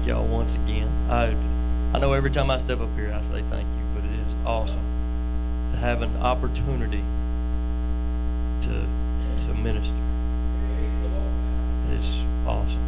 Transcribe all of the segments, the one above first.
thank y'all once again. I know every time I step up here I say thank you, but it is awesome to have an opportunity to minister. It's awesome.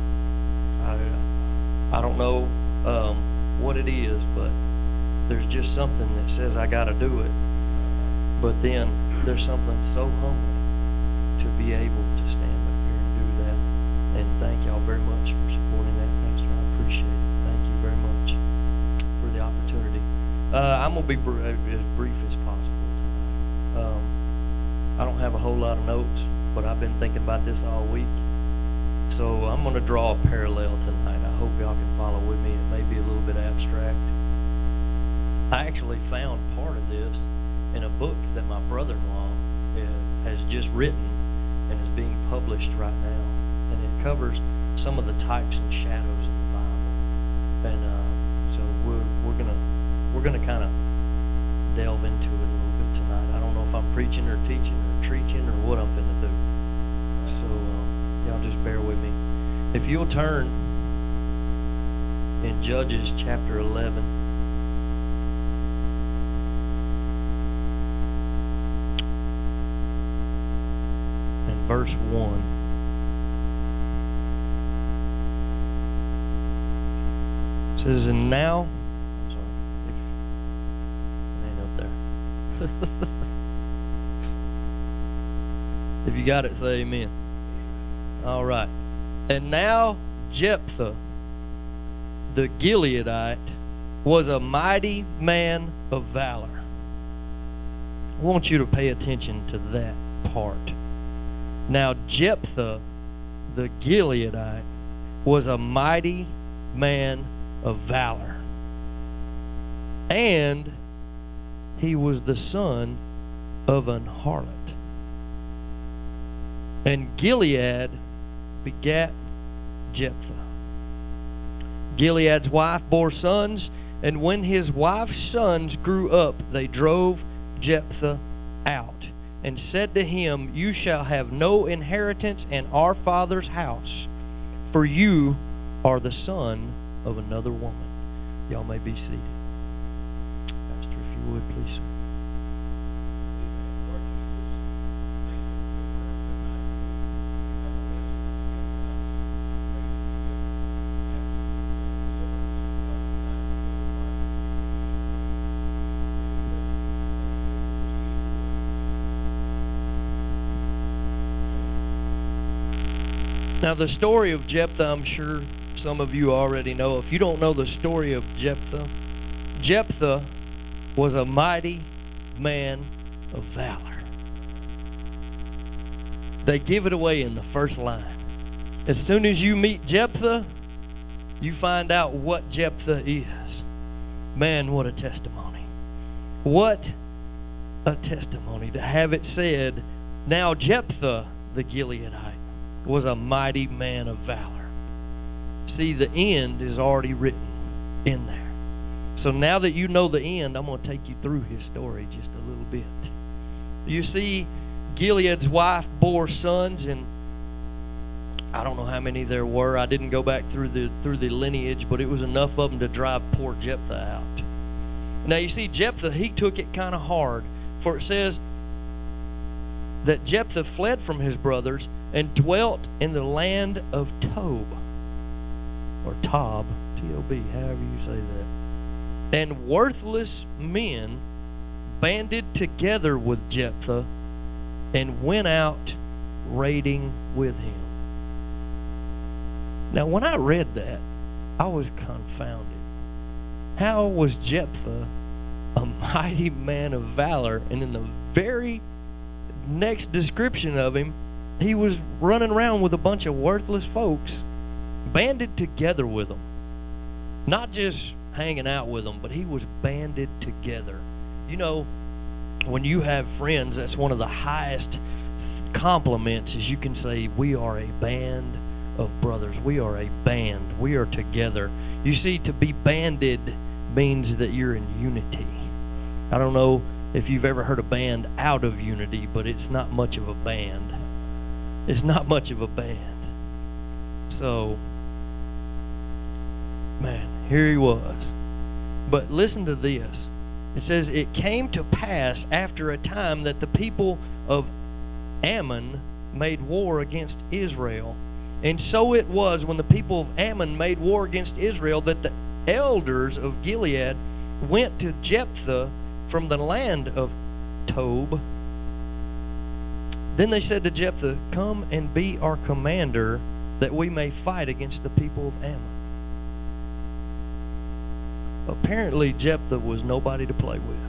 I don't know what it is, but there's just something that says I got to do it. But then there's something so humbling to be able to stand up here and do that. And thank y'all very much for supporting that, Pastor. I appreciate it. Thank you very much for the opportunity. I'm going to be as brief as possible tonight. I don't have a whole lot of notes, but I've been thinking about this all week. So I'm going to draw a parallel tonight. I hope y'all can follow with me. It may be a little bit abstract. I actually found part of this in a book that my brother-in-law has just written and is being published right now. And it covers some of the types and shadows in the Bible. And so we're gonna kind of delve into it a little bit tonight. I don't know if I'm preaching or teaching or treaching or what I'm going to do. So y'all just bear with me. If you'll turn in Judges chapter 11. Verse 1 says, and now, I'm sorry, it ain't up there. If you got it, say amen. All right. And now Jephthah, the Gileadite, was a mighty man of valor. I want you to pay attention to that part. Now Jephthah, the Gileadite, was a mighty man of valor. And he was the son of an harlot. And Gilead begat Jephthah. Gilead's wife bore sons, and when his wife's sons grew up, they drove Jephthah out, and said to him, you shall have no inheritance in our father's house, for you are the son of another woman. Y'all may be seated. Pastor, if you would, please. Now, the story of Jephthah, I'm sure some of you already know. If you don't know the story of Jephthah, Jephthah was a mighty man of valor. They give it away in the first line. As soon as you meet Jephthah, you find out what Jephthah is. Man, what a testimony. What a testimony to have it said, now Jephthah, the Gileadite, was a mighty man of valor. See, the end is already written in there. So now that you know the end, I'm going to take you through his story just a little bit. You see, Gilead's wife bore sons, and I don't know how many there were. I didn't go back through the lineage, but it was enough of them to drive poor Jephthah out. Now you see, Jephthah, he took it kind of hard, for it says that Jephthah fled from his brothers and dwelt in the land of Tob, or Tob, T-O-B, however you say that. And worthless men banded together with Jephthah and went out raiding with him. Now, when I read that, I was confounded. How was Jephthah a mighty man of valor, and in the very next description of him, he was running around with a bunch of worthless folks, banded together with them. Not just hanging out with them, but he was banded together. You know, when you have friends, that's one of the highest compliments is you can say, we are a band of brothers. We are a band. We are together. You see, to be banded means that you're in unity. I don't know if you've ever heard a band out of unity, but it's not much of a band. It's not much of a band. So, Man, here he was. But listen to this. It says, it came to pass after a time that the people of Ammon made war against Israel. And so it was when the people of Ammon made war against Israel that the elders of Gilead went to Jephthah from the land of Tob. Then they said to Jephthah, come and be our commander, that we may fight against the people of Ammon. Apparently, Jephthah was nobody to play with.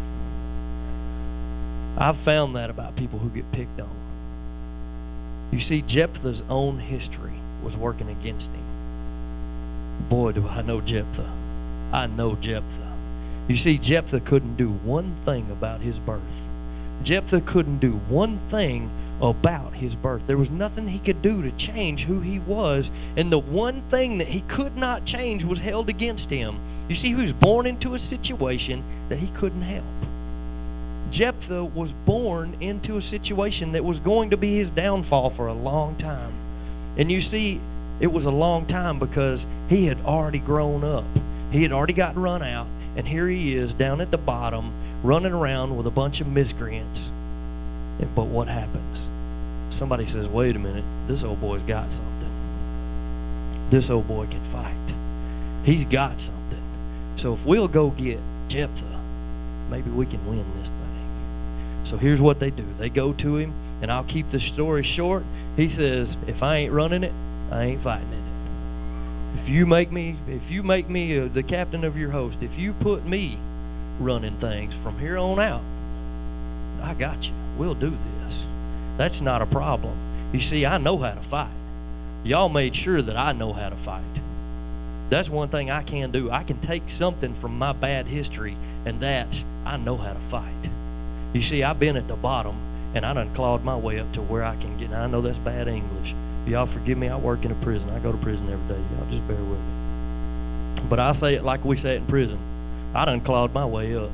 I've found that about people who get picked on. You see, Jephthah's own history was working against him. Boy, do I know Jephthah. I know Jephthah. You see, Jephthah couldn't do one thing about his birth. Jephthah couldn't do one thing about his birth. There was nothing he could do to change who he was, and the one thing that he could not change was held against him. You see, he was born into a situation that he couldn't help. Jephthah was born into a situation that was going to be his downfall for a long time. And you see, it was a long time because he had already grown up. He had already gotten run out, and here he is down at the bottom, running around with a bunch of miscreants. But what happens? Somebody says, wait a minute, this old boy's got something. This old boy can fight. He's got something. So if we'll go get Jephthah, maybe we can win this thing. So here's what they do. They go to him, and I'll keep the story short. He says, if I ain't running it, I ain't fighting it. If you make me the captain of your host, if you put me running things from here on out, I got you. We'll do this. That's not a problem. You see, I know how to fight. Y'all made sure that I know how to fight. That's one thing I can do. I can take something from my bad history, and that's I know how to fight. You see, I've been at the bottom, and I done clawed my way up to where I can get. Now, I know that's bad English. Y'all forgive me. I work in a prison. I go to prison every day. Y'all just bear with me. But I say it like we say it in prison. I done clawed my way up.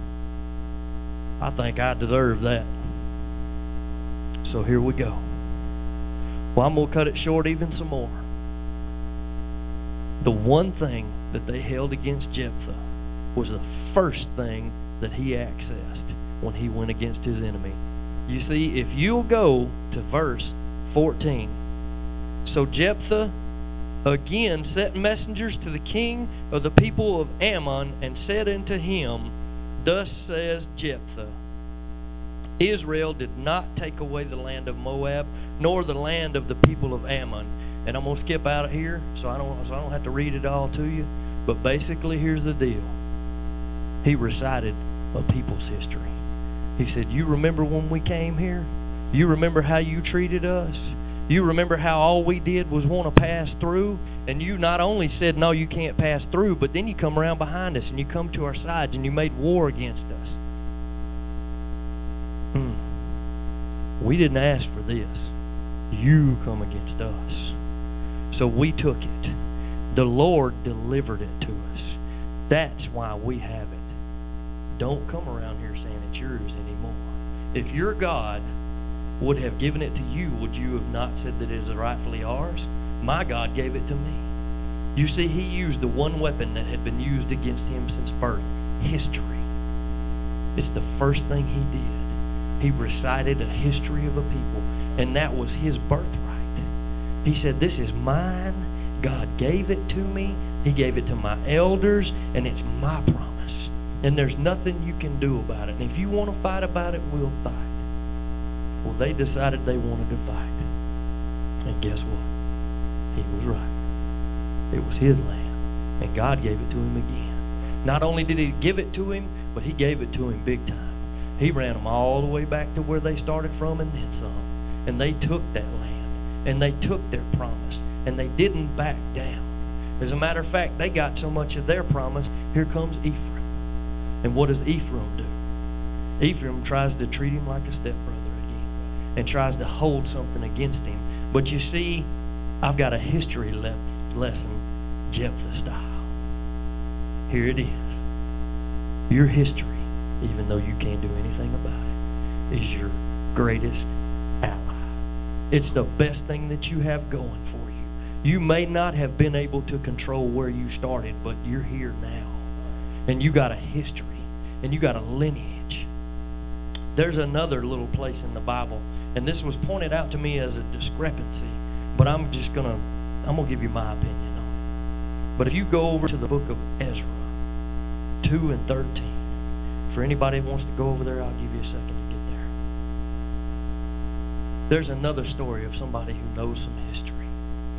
I think I deserve that. So here we go. Well, I'm going to cut it short even some more. The one thing that they held against Jephthah was the first thing that he accessed when he went against his enemy. You see, if you'll go to verse 14. So Jephthah again sent messengers to the king of the people of Ammon and said unto him, thus says Jephthah, Israel did not take away the land of Moab, nor the land of the people of Ammon. And I'm going to skip out of here so I don't have to read it all to you. But basically, here's the deal. He recited a people's history. He said, you remember when we came here? You remember how you treated us? You remember how all we did was want to pass through? And you not only said, no, you can't pass through, but then you come around behind us and you come to our sides and you made war against us. We didn't ask for this. You come against us. So we took it. The Lord delivered it to us. That's why we have it. Don't come around here saying it's yours anymore. If your God would have given it to you, would you have not said that it is rightfully ours? My God gave it to me. You see, he used the one weapon that had been used against him since birth, history. It's the first thing he did. He recited a history of a people, and that was his birthright. He said, this is mine. God gave it to me. He gave it to my elders, and it's my promise. And there's nothing you can do about it. And if you want to fight about it, we'll fight. Well, they decided they wanted to fight. And guess what? He was right. It was his land, and God gave it to him again. Not only did he give it to him, but he gave it to him big time. He ran them all the way back to where they started from and then some. And they took that land, and they took their promise, and they didn't back down. As a matter of fact, they got so much of their promise, here comes Ephraim. And what does Ephraim do? Ephraim tries to treat him like a stepbrother again, and tries to hold something against him. But you see, I've got a history lesson, Jephthah style. Here it is. Your history, even though you can't do anything about it, is your greatest ally. It's the best thing that you have going for you. You may not have been able to control where you started, but you're here now. And you got a history. And you got a lineage. There's another little place in the Bible, and this was pointed out to me as a discrepancy, but I'm going to give you my opinion on it. But if you go over to the book of Ezra, 2 and 13, for anybody who wants to go over there, I'll give you a second to get there. There's another story of somebody who knows some history.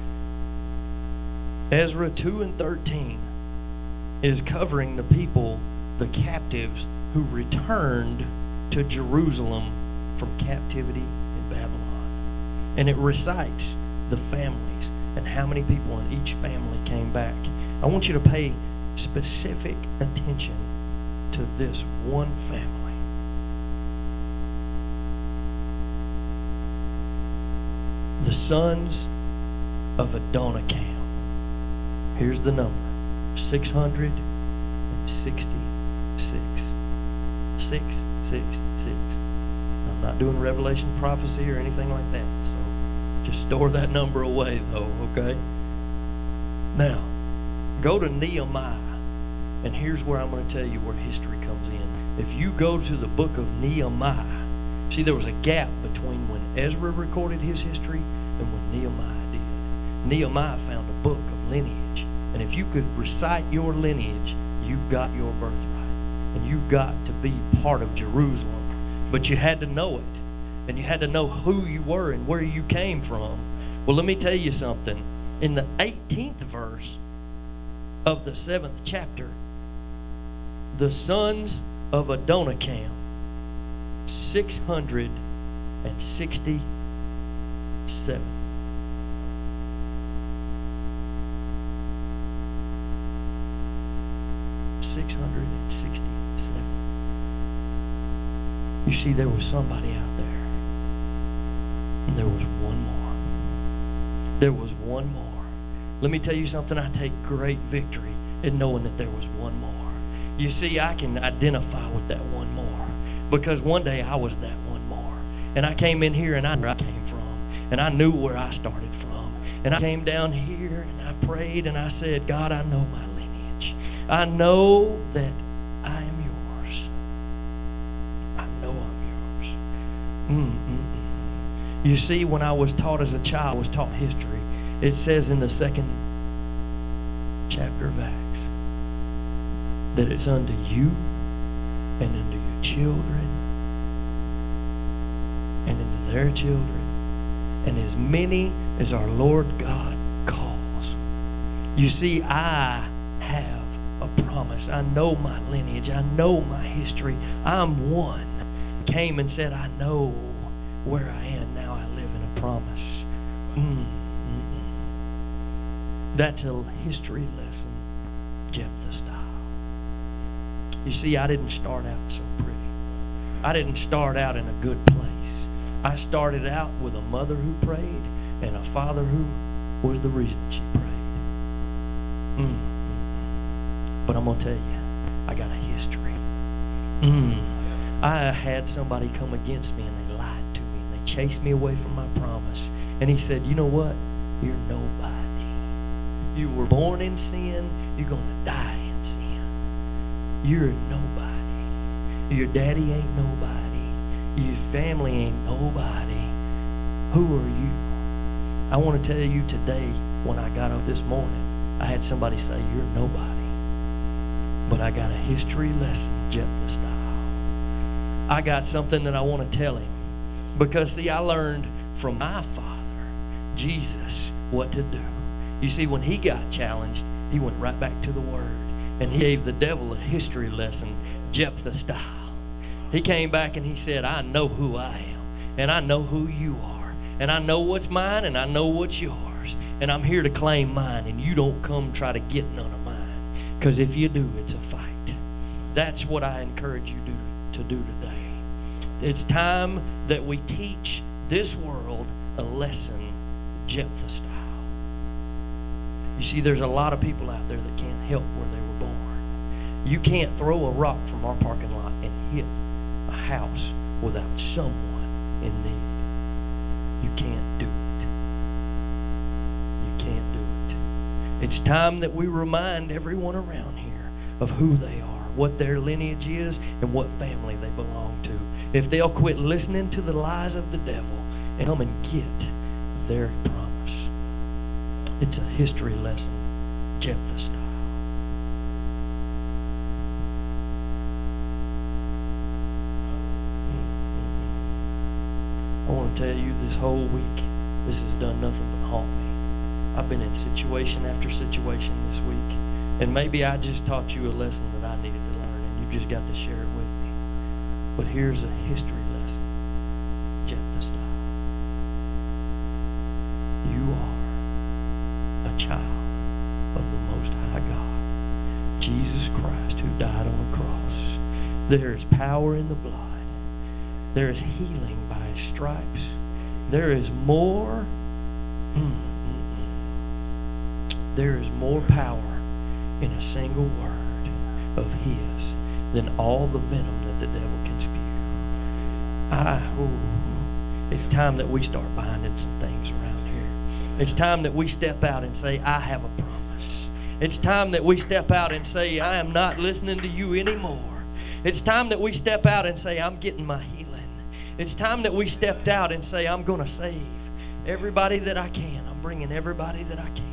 Ezra 2 and 13 is covering the people, the captives, who returned to Jerusalem from captivity in Babylon. And it recites the families and how many people in each family came back. I want you to pay specific attention to this one family. The sons of Adonijah. Here's the number. 666. 666. I'm not doing Revelation prophecy or anything like that. So just store that number away, though, okay? Now, go to Nehemiah. And here's where I'm going to tell you where history comes in. If you go to the book of Nehemiah, see, there was a gap between when Ezra recorded his history and when Nehemiah did. Nehemiah found a book of lineage. And if you could recite your lineage, you've got your birthright. And you've got to be part of Jerusalem. But you had to know it. And you had to know who you were and where you came from. Well, let me tell you something. In the 18th verse of the 7th chapter, the sons of Adonijah, 667. 667. You see, there was somebody out there. And there was one more. There was one more. Let me tell you something. I take great victory in knowing that there was one more. You see, I can identify with that one more. Because one day I was that one more. And I came in here and I knew where I came from. And I knew where I started from. And I came down here and I prayed and I said, God, I know my lineage. I know that I am yours. I know I'm yours. You see, when I was taught as a child, I was taught history. It says in the 2nd chapter of Acts that it's unto you and unto your children and unto their children and as many as our Lord God calls. You see, I have a promise. I know my lineage. I know my history. I'm one who came and said, I know where I am. Now I live in a promise. That's a history lesson, Jephthah style. You see, I didn't start out so pretty. I didn't start out in a good place. I started out with a mother who prayed and a father who was the reason she prayed. But I'm going to tell you, I got a history. I had somebody come against me and they lied to me and they chased me away from my promise. And he said, you know what? You're nobody. You were born in sin. You're going to die in sin. You're nobody. Your daddy ain't nobody. Your family ain't nobody. Who are you? I want to tell you today, when I got up this morning, I had somebody say, you're nobody. But I got a history lesson, Jephthah style. I got something that I want to tell him. Because, see, I learned from my Father, Jesus, what to do. You see, when he got challenged, he went right back to the Word. And he gave the devil a history lesson, Jephthah style. He came back and he said, I know who I am. And I know who you are. And I know what's mine and I know what's yours. And I'm here to claim mine. And you don't come try to get none of mine. Because if you do, it's a fight. That's what I encourage you to do today. It's time that we teach this world a lesson, Jephthah style. You see, there's a lot of people out there that can't help where they were born. You can't throw a rock from our parking lot and hit a house without someone in need. You can't do it. You can't do it. It's time that we remind everyone around here of who they are, what their lineage is, and what family they belong to. If they'll quit listening to the lies of the devil and come and get their promise. It's a history lesson, Jephthah style. I want to tell you, this whole week, this has done nothing but haunt me. I've been in situation after situation this week, and maybe I just taught you a lesson that I needed to learn, and you just got to share it with me. But here's a history lesson, Jephthah style. You are a child of the Most High God, Jesus Christ, who died on the cross. There is power in the blood. There is healing by His stripes. There is more. There is more power in a single word of His than all the venom that the devil can spew. It's time that we start binding some things around here. It's time that we step out and say, I have a promise. It's time that we step out and say, I am not listening to you anymore. It's time that we step out and say, I'm getting my healing. It's time that we stepped out and say, I'm going to save everybody that I can. I'm bringing everybody that I can.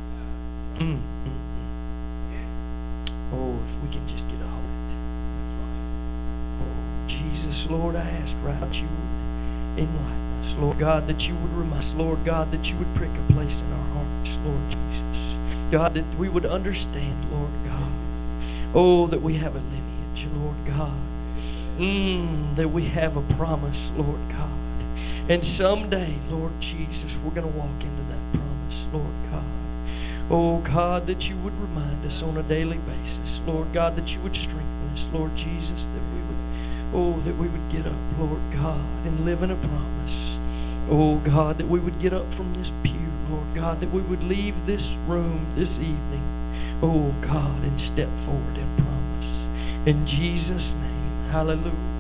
Oh, if we can just get a hold of it. Oh, Jesus, Lord, I ask right that you would enlighten us. Lord God, that you would remind us. Lord God, that you would prick a place in our hearts, Lord Jesus. God, that we would understand, Lord God. Oh, that we have a lineage, Lord God. That we have a promise, Lord God. And someday, Lord Jesus, we're going to walk into that promise, Lord God. Oh, God, that you would remind us on a daily basis. Lord God, that you would strengthen us, Lord Jesus, that we would get up, Lord God, and live in a promise. Oh, God, that we would get up from this pew, Lord God, that we would leave this room this evening, oh, God, and step forward in promise. In Jesus' name, hallelujah.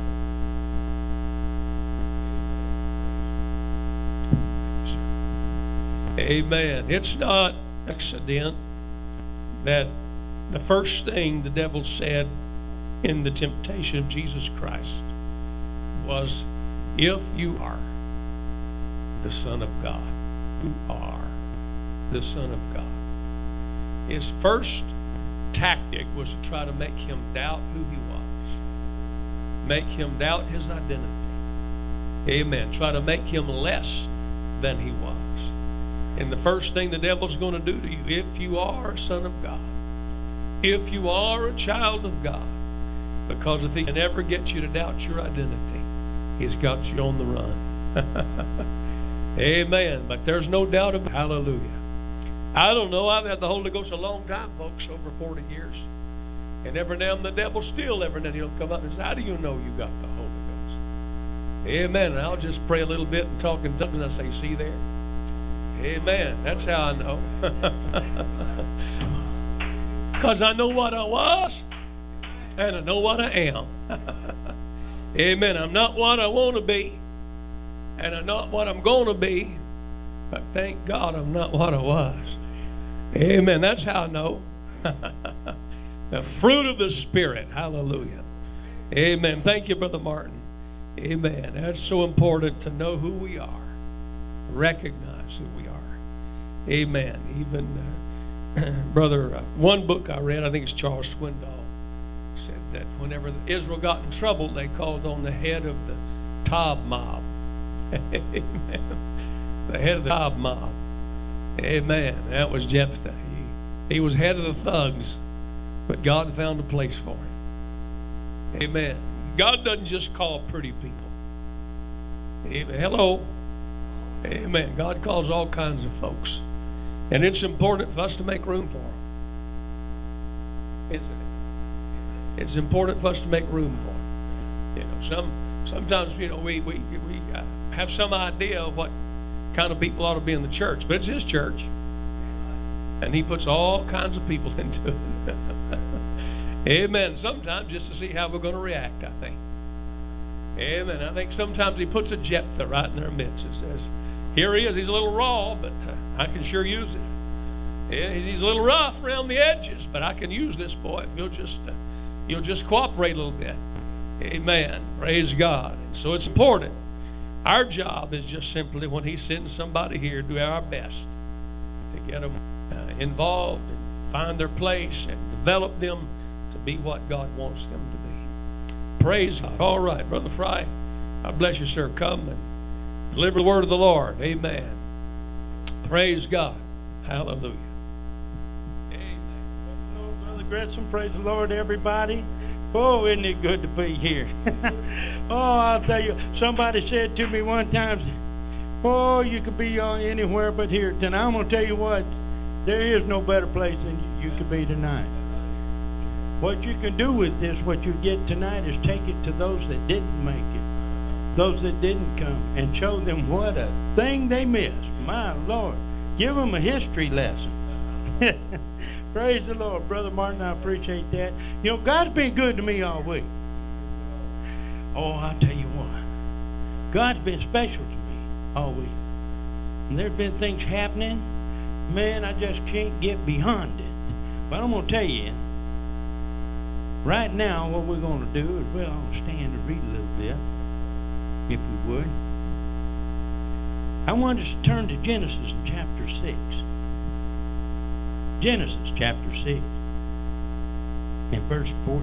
Amen. It's not accident that the first thing the devil said in the temptation of Jesus Christ was, if you are the Son of God, you are the Son of God. His first tactic was to try to make him doubt who he was, make him doubt his identity. Amen. Try to make him less than he was. And the first thing the devil's going to do to you, if you are a son of God, if you are a child of God, because if he can ever get you to doubt your identity, he's got you on the run. Amen. But there's no doubt about it. Hallelujah. I don't know. I've had the Holy Ghost a long time, folks, over 40 years. And every now and then the devil still, every now and then he'll come up and say, how do you know you got the Holy Ghost? Amen. And I'll just pray a little bit and talk in tongues and I say, see there? Amen. That's how I know. Because I know what I was and I know what I am. Amen. I'm not what I want to be and I'm not what I'm going to be, but thank God I'm not what I was. Amen. That's how I know. The fruit of the Spirit. Hallelujah. Amen. Thank you, Brother Martin. Amen. That's so important to know who we are. Recognize who we are. Amen. Even brother, one book I read, I think it's Charles Swindoll, said that whenever Israel got in trouble, they called on the head of the Tob mob. Amen. The head of the Tob mob. Amen. That was Jephthah. He was head of the thugs, but God found a place for him. Amen. God doesn't just call pretty people. Amen. Hello. Amen. God calls all kinds of folks. And it's important for us to make room for them. Isn't it? It's important for us to make room for them. You know, sometimes, you know, we have some idea of what kind of people ought to be in the church, but it's His church. And He puts all kinds of people into it. Amen. Sometimes just to see how we're going to react, I think. Amen. I think sometimes He puts a Jephthah right in their midst and says, here he is. He's a little raw, but I can sure use it. Yeah, he's a little rough around the edges, but I can use this boy if you'll just cooperate a little bit. Amen. Praise God. And so it's important. Our job is just simply, when he sends somebody here, do our best to get them involved and find their place and develop them to be what God wants them to be. Praise God. All right, Brother Fry, God bless you, sir. Come and deliver the word of the Lord. Amen. Praise God. Hallelujah. Amen. Brother Gretchen, praise the Lord, everybody. Oh, isn't it good to be here? Oh, I'll tell you, somebody said to me one time, oh, you could be anywhere but here tonight. I'm going to tell you what, there is no better place than you could be tonight. What you can do with this, what you get tonight, is take it to those that didn't make it, those that didn't come, and show them what a thing they missed. My Lord, give them a history lesson. Praise the Lord. Brother Martin, I appreciate that. You know, God's been good to me all week. Oh, I'll tell you what. God's been special to me all week. And there's been things happening. Man, I just can't get beyond it. But I'm going to tell you, right now, what we're going to do is, well, I'll stand and read a little bit, if we would. I want us to turn to Genesis chapter 6. Genesis chapter 6 and verse 14.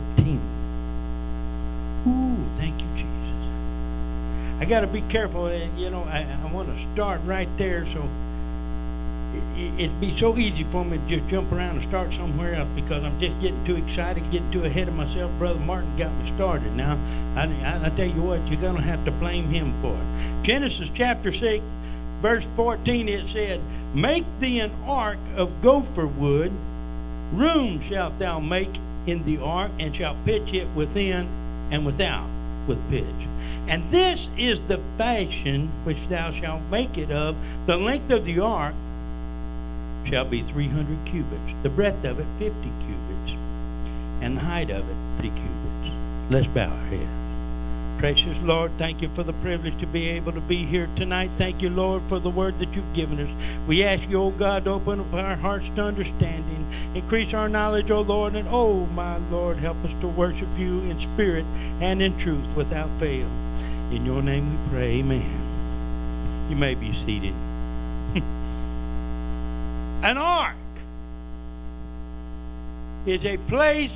Ooh, thank you, Jesus. I got to be careful. You know, I want to start right there, so it'd be so easy for me to just jump around and start somewhere else, because I'm just getting too excited, getting too ahead of myself. Brother Martin got me started. Now, I tell you what, you're going to have to blame him for it. Genesis chapter 6, verse 14, it said, make thee an ark of gopher wood, room shalt thou make in the ark, and shalt pitch it within and without with pitch. And this is the fashion which thou shalt make it of. The length of the ark shall be 300 cubits, the breadth of it 50 cubits, and the height of it 30 cubits. Let's bow our heads. Precious Lord, thank you for the privilege to be able to be here tonight. Thank you, Lord, for the word that you've given us. We ask you, oh God, to open up our hearts to understanding. Increase our knowledge, oh Lord, and oh my Lord, help us to worship you in spirit and in truth without fail. In your name we pray, amen. You may be seated. An ark is a place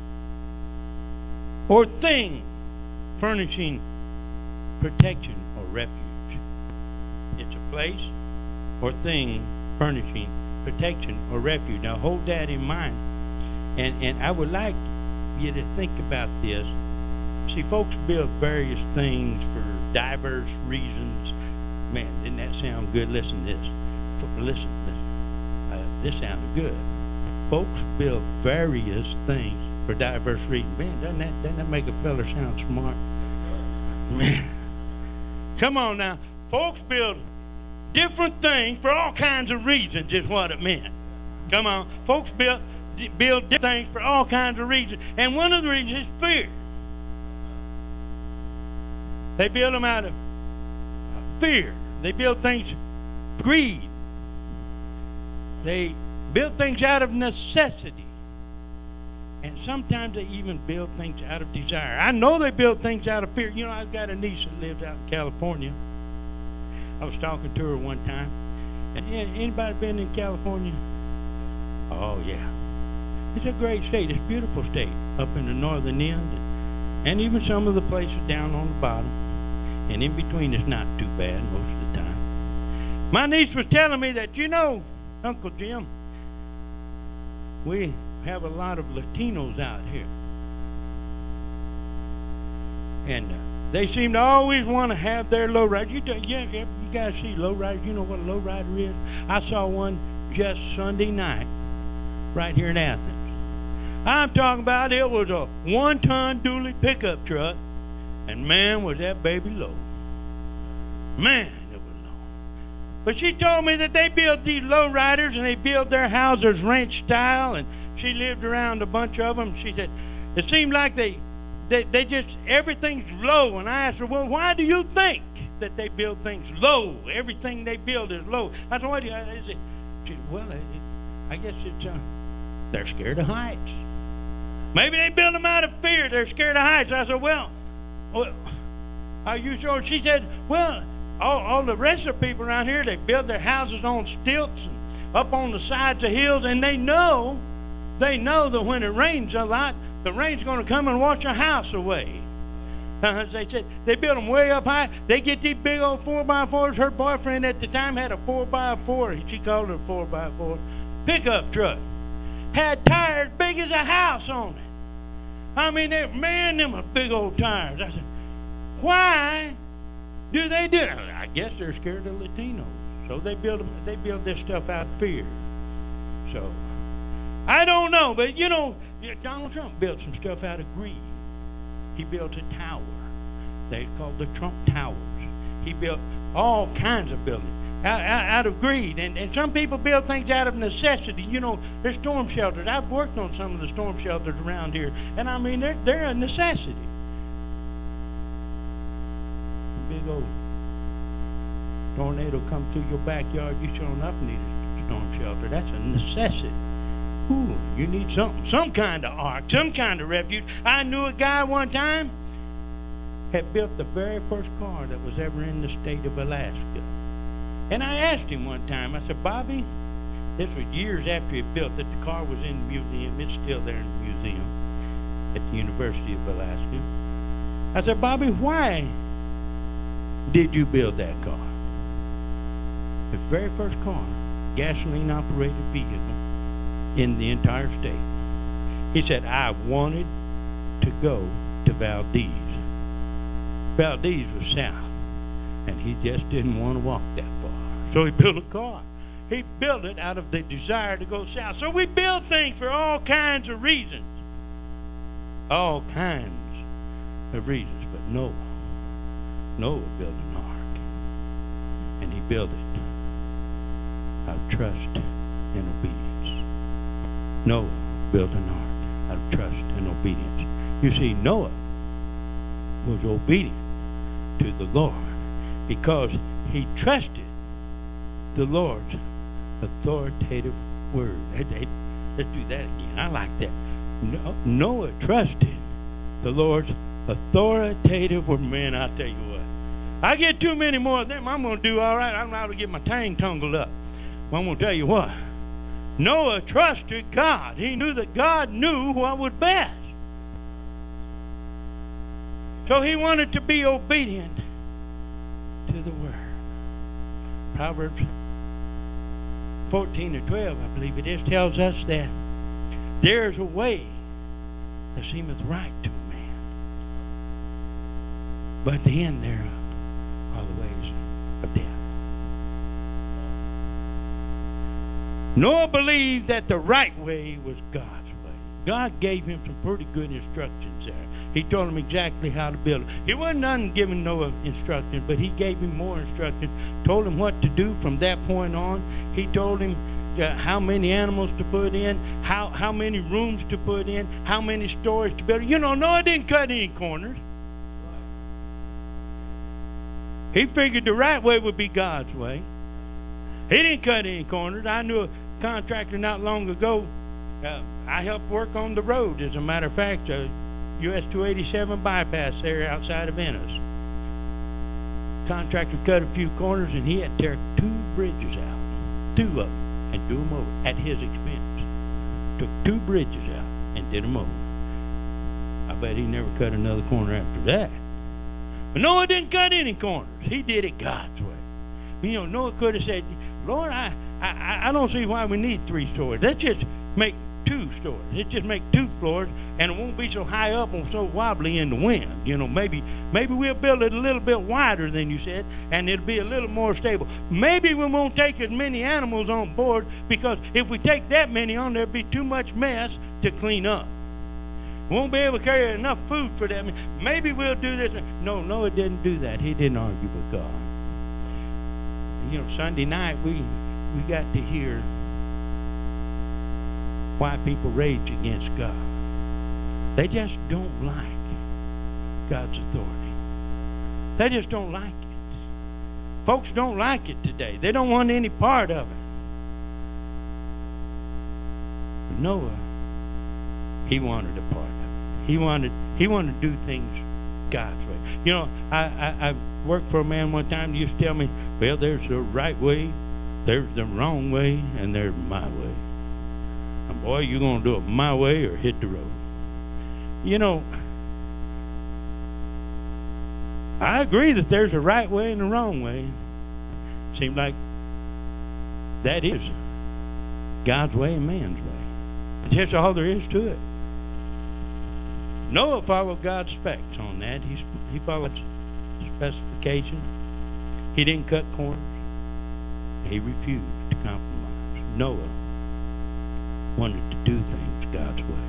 or thing furnishing protection or refuge. It's a place or thing furnishing protection or refuge. Now hold that in mind. And I would like you to think about this. See, folks build various things for diverse reasons. Man, didn't that sound good? Listen to this. Listen. This sounded good. Folks build various things for diverse reasons. Man, doesn't that make a fella sound smart? Man. Come on now. Folks build different things for all kinds of reasons is what it meant. Come on. Folks build different things for all kinds of reasons. And one of the reasons is fear. They build them out of fear. They build things greed. They build things out of necessity. And sometimes they even build things out of desire. I know they build things out of fear. You know, I've got a niece that lives out in California. I was talking to her one time. And anybody been in California? Oh, yeah. It's a great state. It's a beautiful state up in the northern end. And even some of the places down on the bottom. And in between it's not too bad most of the time. My niece was telling me that, you know, Uncle Jim, we have a lot of Latinos out here. And they seem to always want to have their lowrider. You guys see lowriders? You know what a lowrider is? I saw one just Sunday night right here in Athens. I'm talking about it was a 1-ton dually pickup truck, and man, was that baby low. Man, it was low. But she told me that they build these lowriders, and they build their houses ranch style, and she lived around a bunch of them. She said, it seemed like they just, everything's low. And I asked her, well, why do you think that they build things low? Everything they build is low. I said, what do you, she said, well, I guess it's they're scared of heights. Maybe they build them out of fear. They're scared of heights. I said, well, are you sure? She said, well, all the rest of the people around here, they build their houses on stilts and up on the sides of hills, and they know that when it rains a lot, the rain's going to come and wash a house away. They said they build them way up high. They get these big old 4x4s. Her boyfriend at the time had a 4x4. She called it a 4x4 pickup truck. Had tires big as a house on it. I mean, them are big old tires. I said, why do they do it? I guess they're scared of Latinos, so they build this stuff out of fear. So I don't know, but Donald Trump built some stuff out of greed. He built a tower. They called the Trump Towers. He built all kinds of buildings out of greed. And some people build things out of necessity. There's storm shelters. I've worked on some of the storm shelters around here. And I mean, they're a necessity. Big old tornado come through your backyard, you sure enough need a storm shelter. That's a necessity. Ooh, you need some kind of ark, some kind of refuge. I knew a guy one time had built the very first car that was ever in the state of Alaska. And I asked him one time, I said, Bobby, this was years after he built it. The car was in the museum. It's still there in the museum at the University of Alaska. I said, Bobby, why did you build that car? The very first car, gasoline-operated vehicle in the entire state. He said, I wanted to go to Valdez. Valdez was south, and he just didn't want to walk that far. So he built a car. He built it out of the desire to go south. So we build things for all kinds of reasons. All kinds of reasons. But Noah built an ark. And he built it out of trust and obedience. Noah built an ark out of trust and obedience. You see, Noah was obedient to the Lord because he trusted the Lord's authoritative word. Let's do that again. I like that. Noah trusted the Lord's authoritative word. Man, I tell you what. I get too many more of them, I'm going to do all right. I'm not going to get my tang tangled up. Well, I'm going to tell you what. Noah trusted God. He knew that God knew what was best. So he wanted to be obedient to the word. Proverbs 14 or 12, I believe it is, tells us that there is a way that seemeth right to a man, but the end thereof are the ways of death. Noah believed that the right way was God's way. God gave him some pretty good instructions there. He told him exactly how to build it. He wasn't done giving Noah instructions, but he gave him more instructions, told him what to do from that point on. He told him how many animals to put in, how many rooms to put in, how many stories to build. Noah didn't cut any corners. He figured the right way would be God's way. He didn't cut any corners. I knew a contractor not long ago. I helped work on the road, as a matter of fact, US 287 bypass there outside of Ennis. Contractor cut a few corners, and he had to tear 2 bridges out, 2 of them, and do them over at his expense. Took 2 bridges out and did them over. I bet he never cut another corner after that. But Noah didn't cut any corners. He did it God's way. Noah could have said, Lord, I don't see why we need 3 stories. Let's just make 2 stories. Let's just make 2 floors, and it won't be so high up and so wobbly in the wind. Maybe we'll build it a little bit wider than you said, and it'll be a little more stable. Maybe we won't take as many animals on board, because if we take that many on, there'll be too much mess to clean up. We won't be able to carry enough food for that. Maybe we'll do this. No, Noah didn't do that. He didn't argue with God. Sunday night we got to hear why people rage against God. They just don't like God's authority. They just don't like it. Folks don't like it today. They don't want any part of it. Noah, he wanted a part of it. He wanted to do things God's way. You know, I worked for a man one time who used to tell me, well, there's the right way, there's the wrong way, and there's my way. And boy, you going to do it my way or hit the road. You know, I agree that there's a right way and a wrong way. Seems like that is God's way and man's way. That's all there is to it. Noah followed God's specs on that. He followed specifications. He didn't cut corners. He refused to compromise. Noah wanted to do things God's way.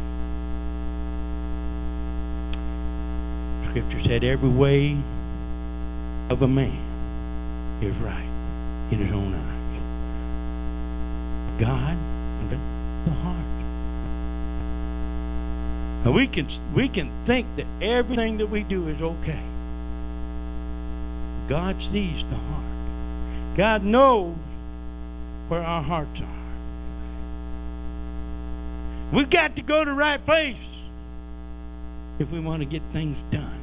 Scripture said every way of a man is right in his own eyes. God looked at the heart. Now we can think that everything that we do is okay. God sees the heart. God knows where our hearts are. We've got to go to the right place if we want to get things done.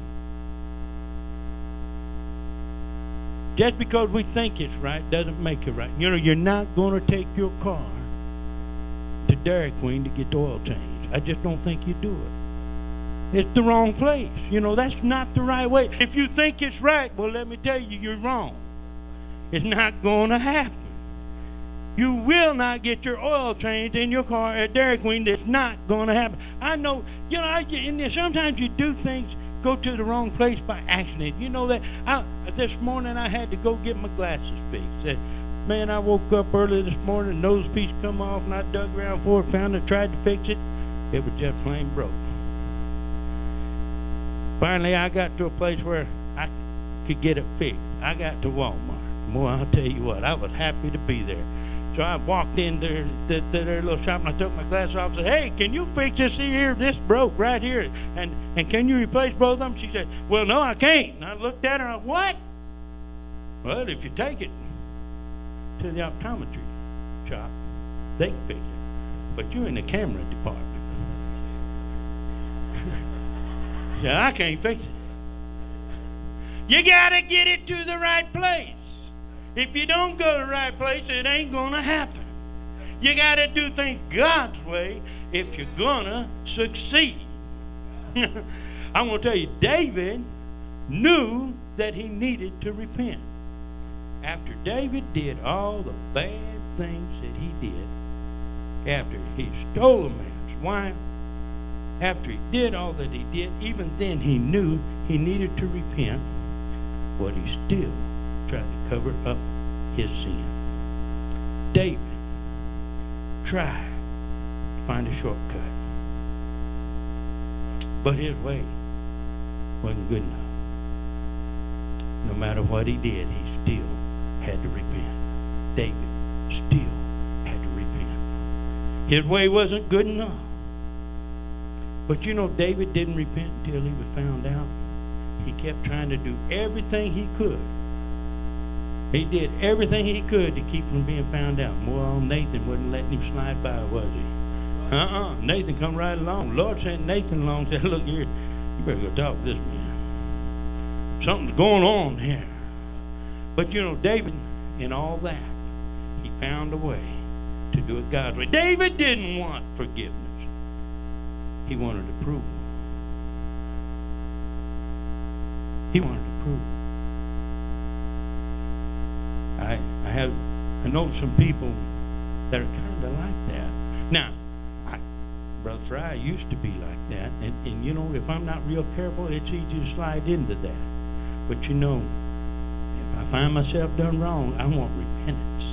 Just because we think it's right doesn't make it right. You know, you're not going to take your car to Dairy Queen to get the oil changed. I just don't think you do it. It's the wrong place. You know, that's not the right way. If you think it's right, well, let me tell you, you're wrong. It's not going to happen. You will not get your oil changed in your car at Dairy Queen. That's not going to happen. I know, you know, sometimes you do things, go to the wrong place by accident. You know that. This morning I had to go get my glasses fixed. Man, I woke up early this morning, nose piece come off, and I dug around for it, found it, tried to fix it. It was just plain broke. Finally, I got to a place where I could get it fixed. I got to Walmart. Boy, I'll tell you what, I was happy to be there. So I walked in their little shop, and I took my glasses off and said, hey, can you fix this here? This broke right here. And can you replace both of them? She said, well, no, I can't. And I looked at her, and I said, what? Well, if you take it to the optometry shop, they can fix it. But you're in the camera department. Yeah, I can't fix it. You got to get it to the right place. If you don't go to the right place, it ain't going to happen. You got to do things God's way if you're going to succeed. I'm going to tell you, David knew that he needed to repent. After David did all the bad things that he did, after he stole a man's wife, after he did all that he did, even then he knew he needed to repent, but he still tried to cover up his sin. David tried to find a shortcut, but his way wasn't good enough. No matter what he did, he still had to repent. David still had to repent. His way wasn't good enough. But you know, David didn't repent until he was found out. He kept trying to do everything he could. He did everything he could to keep from being found out. Well, Nathan wouldn't let him slide by, was he? Nathan come right along. The Lord sent Nathan along and said, look here, you better go talk to this man. Something's going on here. But you know, David, in all that, he found a way to do it God's way. David didn't want forgiveness. He wanted approval. He wanted approval. I know some people that are kind of like that. Now, Brother Fry used to be like that, and you know, if I'm not real careful, it's easy to slide into that. But you know, if I find myself done wrong, I want repentance.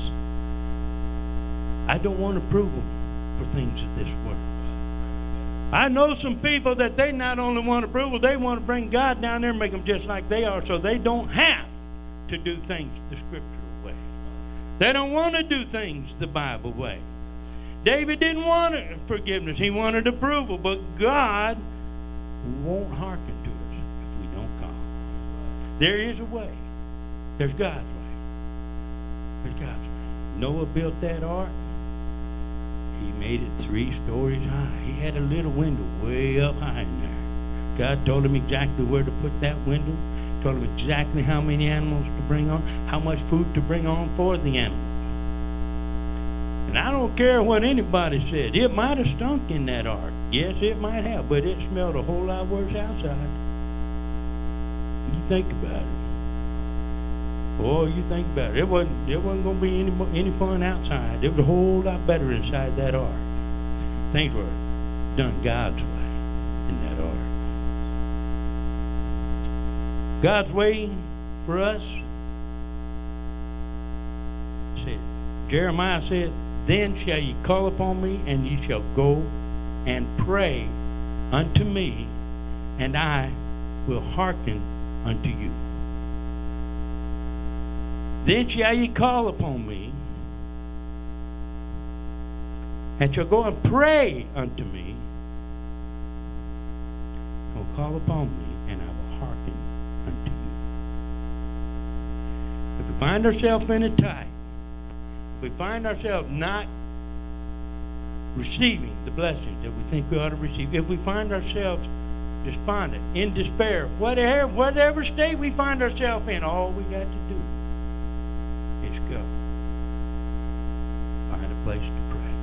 I don't want approval for things of this world. I know some people that they not only want approval, they want to bring God down there and make them just like they are, so they don't have to do things the scriptural way. They don't want to do things the Bible way. David didn't want forgiveness. He wanted approval, but God won't hearken to us if we don't come. There is a way. There's God's way. There's God's way. Noah built that ark. He made it 3 stories high. He had a little window way up high in there. God told him exactly where to put that window, told him exactly how many animals to bring on, how much food to bring on for the animals. And I don't care what anybody said. It might have stunk in that ark. Yes, it might have, but it smelled a whole lot worse outside. You think about it. Oh, you think about it. It wasn't going to be any fun outside. It was a whole lot better inside that ark. Things were done God's way in that ark. God's way for us, said, Jeremiah said, then shall ye call upon me, and ye shall go and pray unto me, and I will hearken unto you. Then shall ye call upon me, and shall go and pray unto me, and will call upon me, and I will hearken unto you. If we find ourselves in a tie, if we find ourselves not receiving the blessings that we think we ought to receive, if we find ourselves despondent, in despair, whatever state we find ourselves in, all we got to do is go find a place to pray.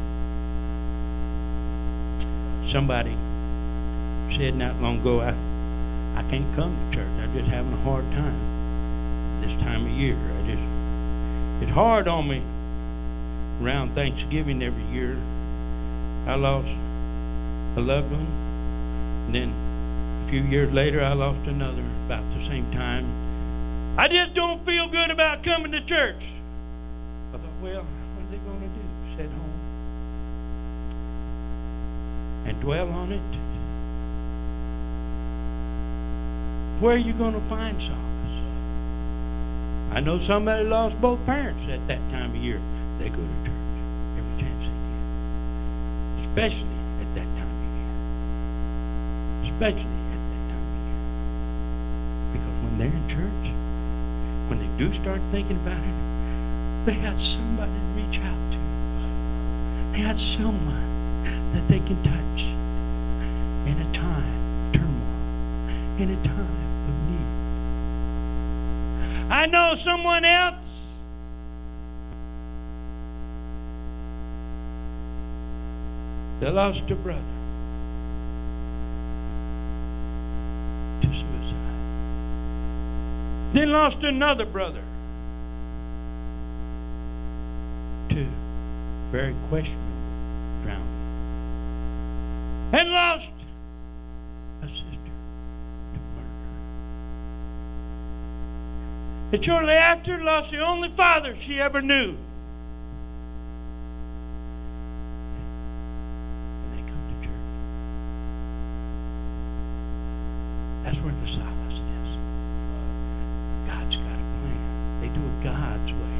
Somebody said not long ago, I can't come to church. I'm just having a hard time this time of year. It's hard on me around Thanksgiving every year. I lost a loved one, and then a few years later I lost another about the same time. I just don't feel good about coming to church. I thought, well, what are they going to do? Sit home and dwell on it? Where are you going to find solace? I know somebody lost both parents at that time of year. They go to church every chance they get. Especially at that time of year. Especially at that time of year. Because when they're in church, when they do start thinking about it, they got somebody to reach out to. They got someone that they can touch in a time of turmoil, in a time of need. I know someone else that lost a brother to suicide. Then lost another brother to very questionable drowning. And lost a sister to murder. And shortly after, lost the only father she ever knew. And they come to church. That's where the solace is. God's got a plan. They do it God's way.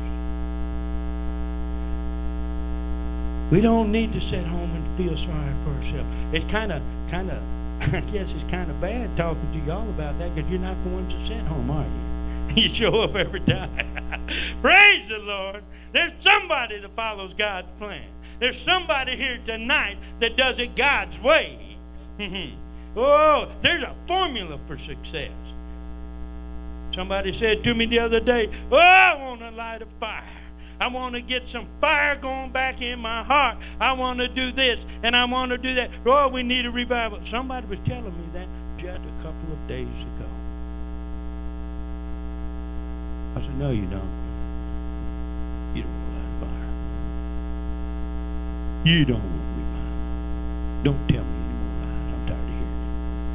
We don't need to sit home and feel sorry for ourselves. It's kind of, I guess it's kind of bad talking to y'all about that because you're not the ones that sit home, are you? You show up every time. Praise the Lord. There's somebody that follows God's plan. There's somebody here tonight that does it God's way. Oh, there's a formula for success. Somebody said to me the other day, oh, I want to light a fire. I want to get some fire going back in my heart. I want to do this and I want to do that. Oh, we need a revival. Somebody was telling me that just a couple of days ago. I said, no, you don't. You don't want to light a fire. You don't want revival. Don't tell me any more lies. I'm tired of hearing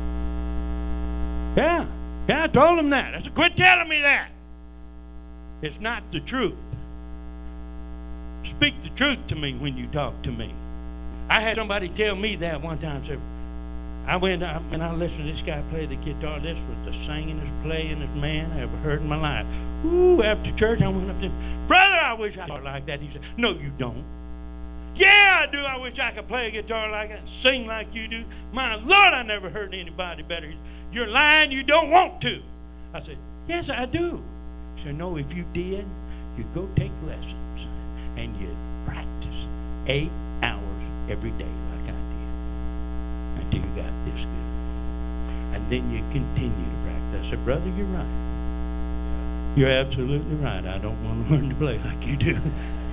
it. Yeah, I told him that. I said, quit telling me that. It's not the truth. Speak the truth to me when you talk to me. I had somebody tell me that one time. Said, I went up and I listened to this guy play the guitar. This was the singingest, playingest man I ever heard in my life. Ooh, after church, I went up to him. Brother, I wish I could like that. He said, no, you don't. Yeah, I do. I wish I could play a guitar like that and sing like you do. My Lord, I never heard anybody better. He said, you're lying. You don't want to. I said, yes, I do. He said, no, if you did, you'd go take lessons and you'd practice 8 hours a every day like I did until you got this good. And then you continue to practice. I said, brother, you're right. You're absolutely right. I don't want to learn to play like you do.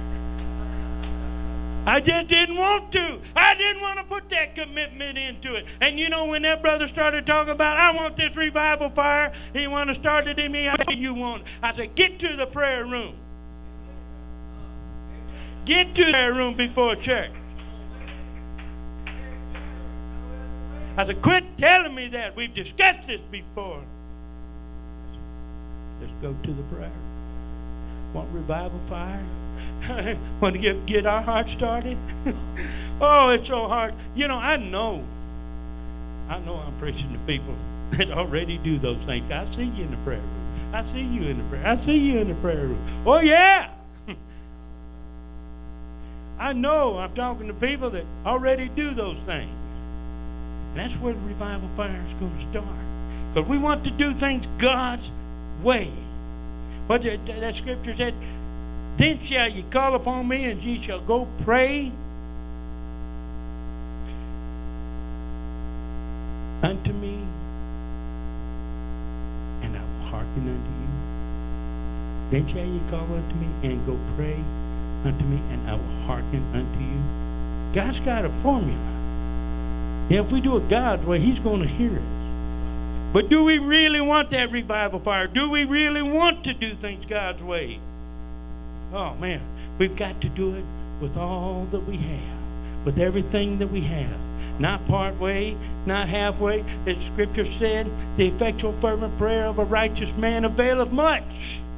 I just didn't want to. I didn't want to put that commitment into it. And you know, when that brother started talking about, I want this revival fire, he wanted to start it in me. I said, you want it? I said, get to the prayer room. Get to the prayer room before church. I said, quit telling me that. We've discussed this before. Let's go to the prayer. Want revival fire? Want to get our heart started? Oh, it's so hard. You know, I know I'm preaching to people that already do those things. I see you in the prayer room. I see you in the prayer. I see you in the prayer room. Oh, yeah. I know I'm talking to people that already do those things. And that's where the revival fire is going to start. Because we want to do things God's way. But that scripture said, then shall ye call upon me, and ye shall go pray unto me, and I will hearken unto you. Then shall ye call unto me, and go pray unto me, and I will hearken unto you. God's got a formula. Yeah, if we do it God's way, He's going to hear us. But do we really want that revival fire? Do we really want to do things God's way? Oh, man, we've got to do it with all that we have, with everything that we have. Not part way, not halfway. The scripture said, the effectual fervent prayer of a righteous man availeth much.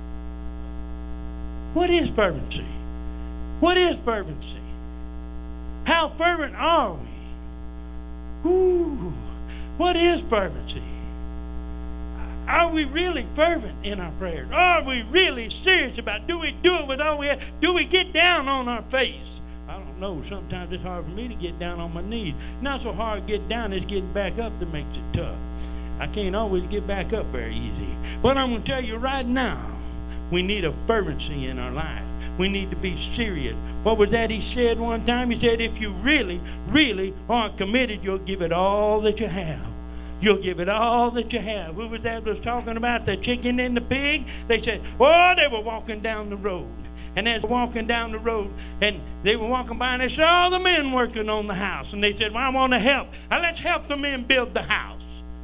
What is fervency? What is fervency? How fervent are we? Ooh, what is fervency? Are we really fervent in our prayers? Are we really serious about it? Do we do it with all we have? Do we get down on our face? I don't know. Sometimes it's hard for me to get down on my knees. Not so hard to get down, it's getting back up that makes it tough. I can't always get back up very easy. But I'm going to tell you right now, we need a fervency in our life. We need to be serious. What was that he said one time? He said, if you really, really aren't committed, you'll give it all that you have. You'll give it all that you have. Who was that was talking about the chicken and the pig? They said, oh, they were walking down the road. And as they were walking down the road, and they were walking by, and they saw all the men working on the house. And they said, well, I want to help. Now, let's help the men build the house.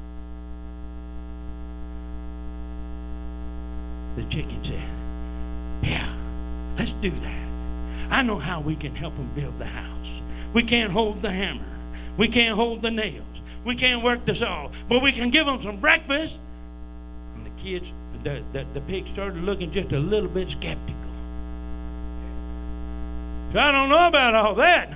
The chicken said, yeah, let's do that. I know how we can help them build the house. We can't hold the hammer. We can't hold the nails. We can't work the saw, but we can give them some breakfast. And the kids, the pig started looking just a little bit skeptical. So I don't know about all that.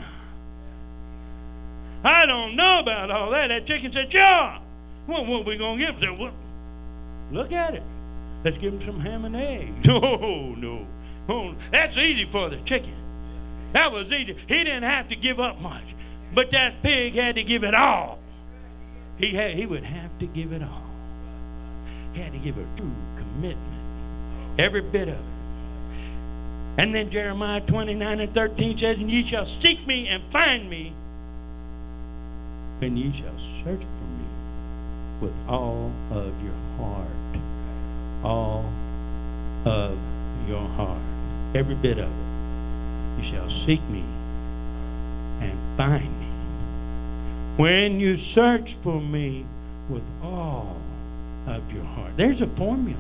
I don't know about all that. That chicken said, sure. Well, what are we going to give them? Well, look at it. Let's give them some ham and eggs. Oh, no. Oh, that's easy for the chicken. That was easy. He didn't have to give up much. But that pig had to give it all. He would have to give it all. He had to give a true commitment. Every bit of it. And then Jeremiah 29:13 says, and ye shall seek me and find me when ye shall search for me with all of your heart. All of your heart. Every bit of it. You shall seek me and find me when you search for me with all of your heart. There's a formula.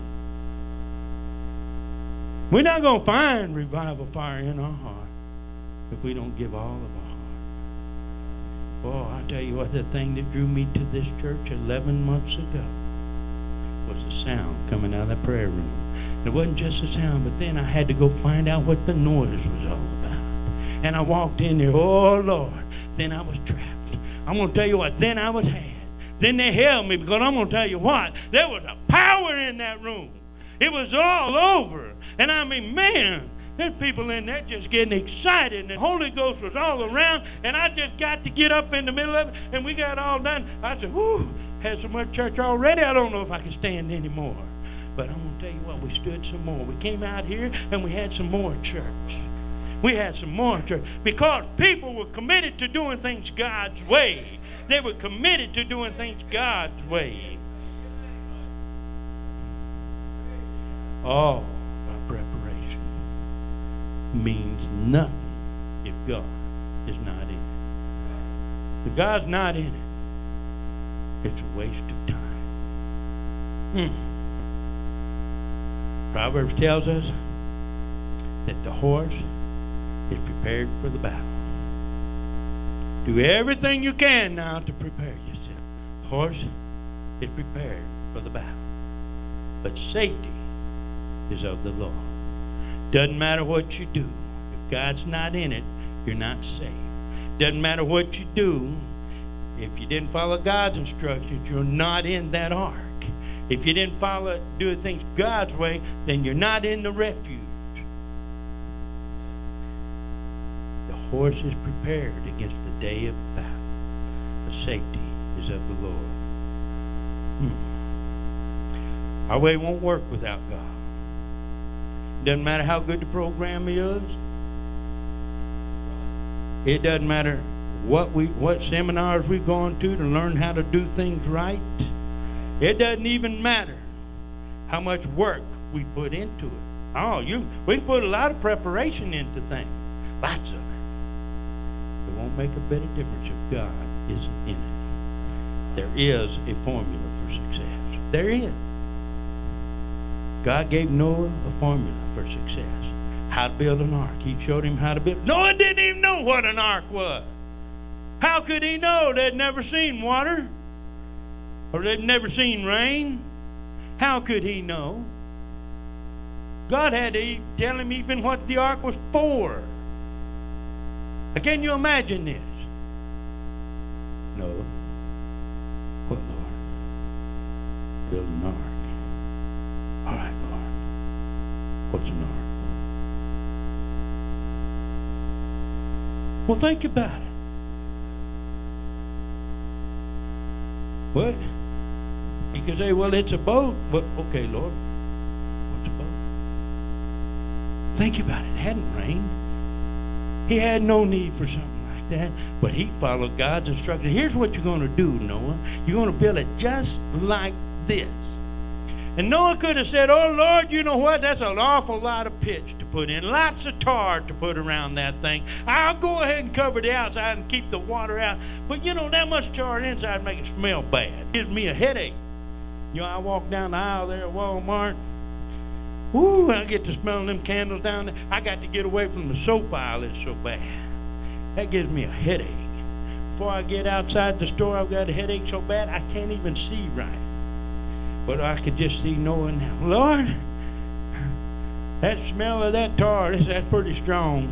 We're not going to find revival fire in our heart if we don't give all of our heart. Oh, I tell you what, the thing that drew me to this church 11 months ago was the sound coming out of the prayer room. It wasn't just the sound, but then I had to go find out what the noise was all about. And I walked in there, oh Lord, then I was trapped. I'm going to tell you what, then I was had. Then they held me, because I'm going to tell you what, there was a power in that room. It was all over. And I mean, man, there's people in there just getting excited, and the Holy Ghost was all around, and I just got to get up in the middle of it, and we got all done. I said, whew, had so much church already, I don't know if I can stand anymore. But I'm going to tell you what, we stood some more. We came out here, and we had some more church. We had some more church. Because people were committed to doing things God's way. They were committed to doing things God's way. All our preparation means nothing if God is not in it. If God's not in it, it's a waste of time. Proverbs tells us that the horse is prepared for the battle. Do everything you can now to prepare yourself. The horse is prepared for the battle. But safety is of the Lord. Doesn't matter what you do. If God's not in it, you're not safe. Doesn't matter what you do. If you didn't follow God's instructions, you're not in that ark. If you didn't do things God's way, then you're not in the refuge. The horse is prepared against the day of battle. The safety is of the Lord. Our way won't work without God. Doesn't matter how good the program is. It doesn't matter what seminars we've gone to learn how to do things right. It doesn't even matter how much work we put into it. We can put a lot of preparation into things. Lots of it. It won't make a bit of difference if God isn't in it. There is a formula for success. There is. God gave Noah a formula for success. How to build an ark. He showed him how to build. Noah didn't even know what an ark was. How could he know? They'd never seen water. Or they'd never seen rain. How could he know? God had to tell him even what the ark was for. Can you imagine this? Noah. What, Lord? Build an ark. All right, Lord. What's an ark? Well, think about it. What? You could say, well, it's a boat. But, okay, Lord. What's a boat? Think about it. It hadn't rained. He had no need for something like that. But he followed God's instructions. Here's what you're going to do, Noah. You're going to build it just like this. And Noah could have said, oh, Lord, you know what? That's an awful lot of pitch to put in. Lots of tar to put around that thing. I'll go ahead and cover the outside and keep the water out. But, that much tar inside make it smell bad. It gives me a headache. I walk down the aisle there at Walmart. Ooh, I get to smelling them candles down there. I got to get away from the soap aisle. It's so bad. That gives me a headache. Before I get outside the store, I've got a headache so bad I can't even see right. But I could just see Noah now. Lord, that smell of that tar, that's pretty strong.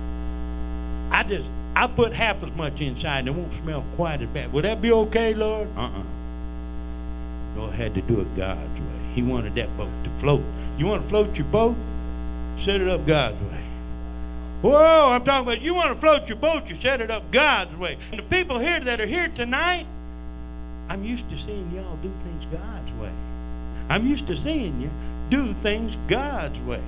I put half as much inside and it won't smell quite as bad. Would that be okay, Lord? Noah had to do it God's way. He wanted that boat to float. You want to float your boat? Set it up God's way. Whoa, I'm talking about you want to float your boat, you set it up God's way. And the people here that are here tonight, I'm used to seeing y'all do things God's way. I'm used to seeing you do things God's way.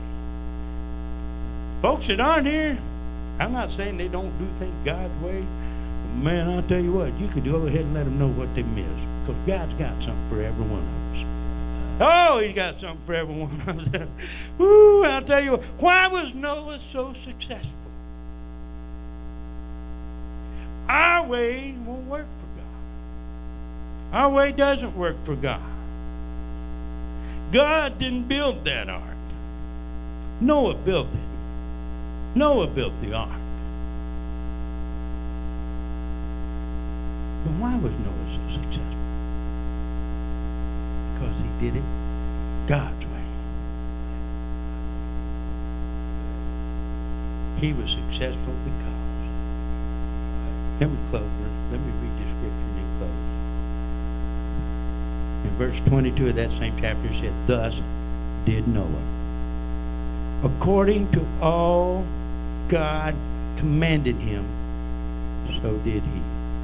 Folks that aren't here, I'm not saying they don't do things God's way. But man, I'll tell you what, you can go ahead and let them know what they missed. Because God's got something for every one of us. Oh, He's got something for every one of us. Woo, I'll tell you what, why was Noah so successful? Our way won't work for God. Our way doesn't work for God. God didn't build that ark. Noah built it. Noah built the ark. But why was Noah so successful? Because he did it God's way. He was successful because. Let me close. Let me read the scripture and then close. In verse 22 of that same chapter it said, thus did Noah, according to all God commanded him, so did he.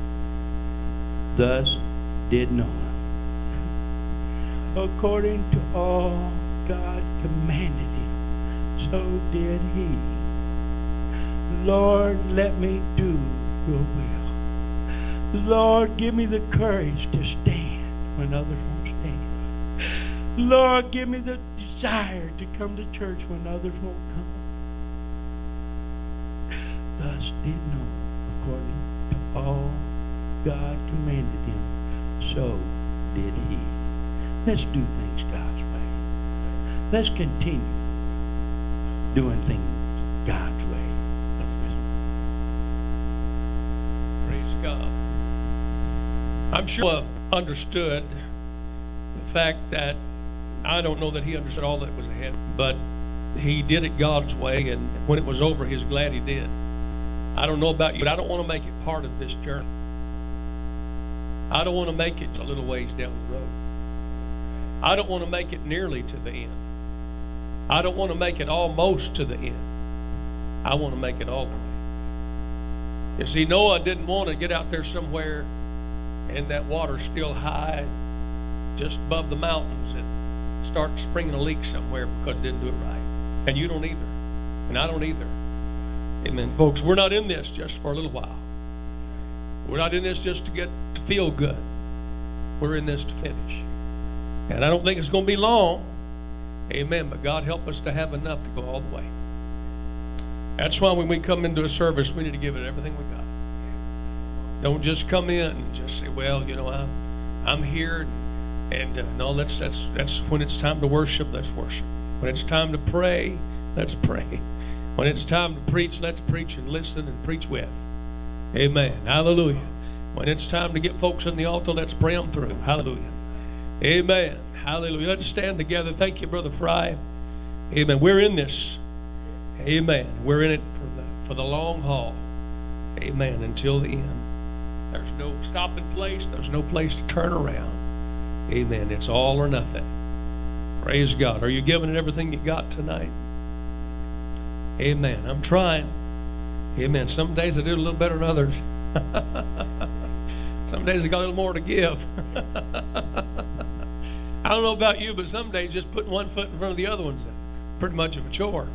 Thus did Noah, according to all God commanded him, so did he. Lord, let me do your will. Lord, give me the courage to stand when others won't stand. Lord, give me the desire to come to church when others won't come. Thus did Noah, according to all God commanded him, so did he. Let's do things God's way. Let's continue doing things God's way. Praise God. I'm sure understood the fact that I don't know that he understood all that was ahead, but he did it God's way, and when it was over, he was glad he did. I don't know about you, but I don't want to make it part of this journey. I don't want to make it a little ways down the road. I don't want to make it nearly to the end. I don't want to make it almost to the end. I want to make it all the way. You see, Noah didn't want to get out there somewhere and that water's still high, just above the mountains, and start springing a leak somewhere because it didn't do it right. And you don't either. And I don't either. Amen. Folks, we're not in this just for a little while. We're not in this just to feel good. We're in this to finish. And I don't think it's going to be long. Amen. But God help us to have enough to go all the way. That's why when we come into a service, we need to give it everything we got. Don't just come in and just say, well, you know, I'm here. And no, that's when it's time to worship, let's worship. When it's time to pray, let's pray. When it's time to preach, let's preach and listen and preach with. Amen. Hallelujah. When it's time to get folks on the altar, let's pray them through. Hallelujah. Amen. Hallelujah. Let's stand together. Thank you, Brother Fry. Amen. We're in this. Amen. We're in it for the long haul. Amen. Until the end. There's no stopping place. There's no place to turn around. Amen. It's all or nothing. Praise God. Are you giving it everything you got tonight? Amen. I'm trying. Amen. Some days I do a little better than others. Some days I got a little more to give. I don't know about you, but some days just putting one foot in front of the other one's pretty much of a chore.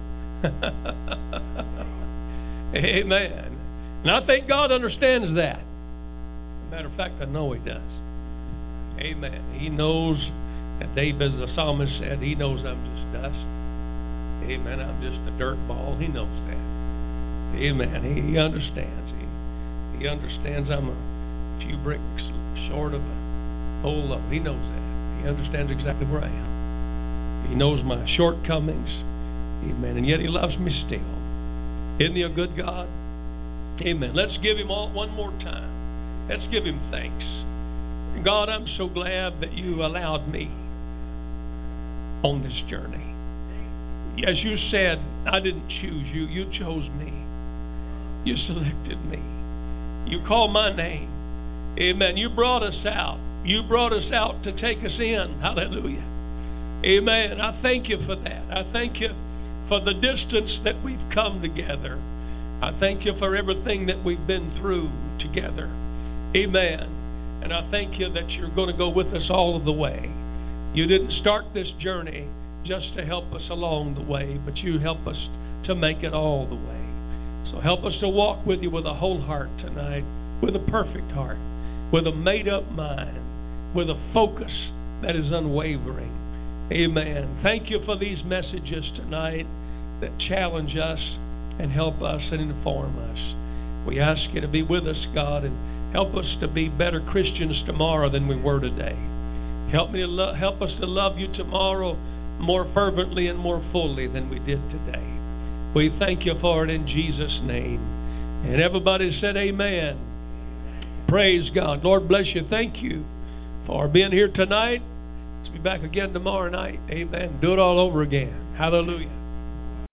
Amen. And I think God understands that. Matter of fact, I know He does. Amen. He knows, and David, the psalmist said, he knows I'm just dust. Amen. I'm just a dirt ball. He knows that. Amen. He understands. He understands I'm a few bricks short of a whole load. He knows that. He understands exactly where I am. He knows my shortcomings. Amen. And yet He loves me still. Isn't He a good God? Amen. Let's give Him one more time. Let's give Him thanks. God, I'm so glad that You allowed me on this journey. As You said, I didn't choose You. You chose me. You selected me. You called my name. Amen. You brought us out. You brought us out to take us in. Hallelujah. Amen. I thank You for that. I thank You for the distance that we've come together. I thank You for everything that we've been through together. Amen. And I thank You that You're going to go with us all of the way. You didn't start this journey just to help us along the way, but You help us to make it all the way. So help us to walk with You with a whole heart tonight, with a perfect heart, with a made-up mind, with a focus that is unwavering. Amen. Thank You for these messages tonight that challenge us and help us and inform us. We ask You to be with us, God, and help us to be better Christians tomorrow than we were today. Help us to love You tomorrow more fervently and more fully than we did today. We thank You for it in Jesus' name. And everybody said amen. Praise God. Lord bless You. Thank You for being here tonight. Let's be back again tomorrow night. Amen. Do it all over again. Hallelujah.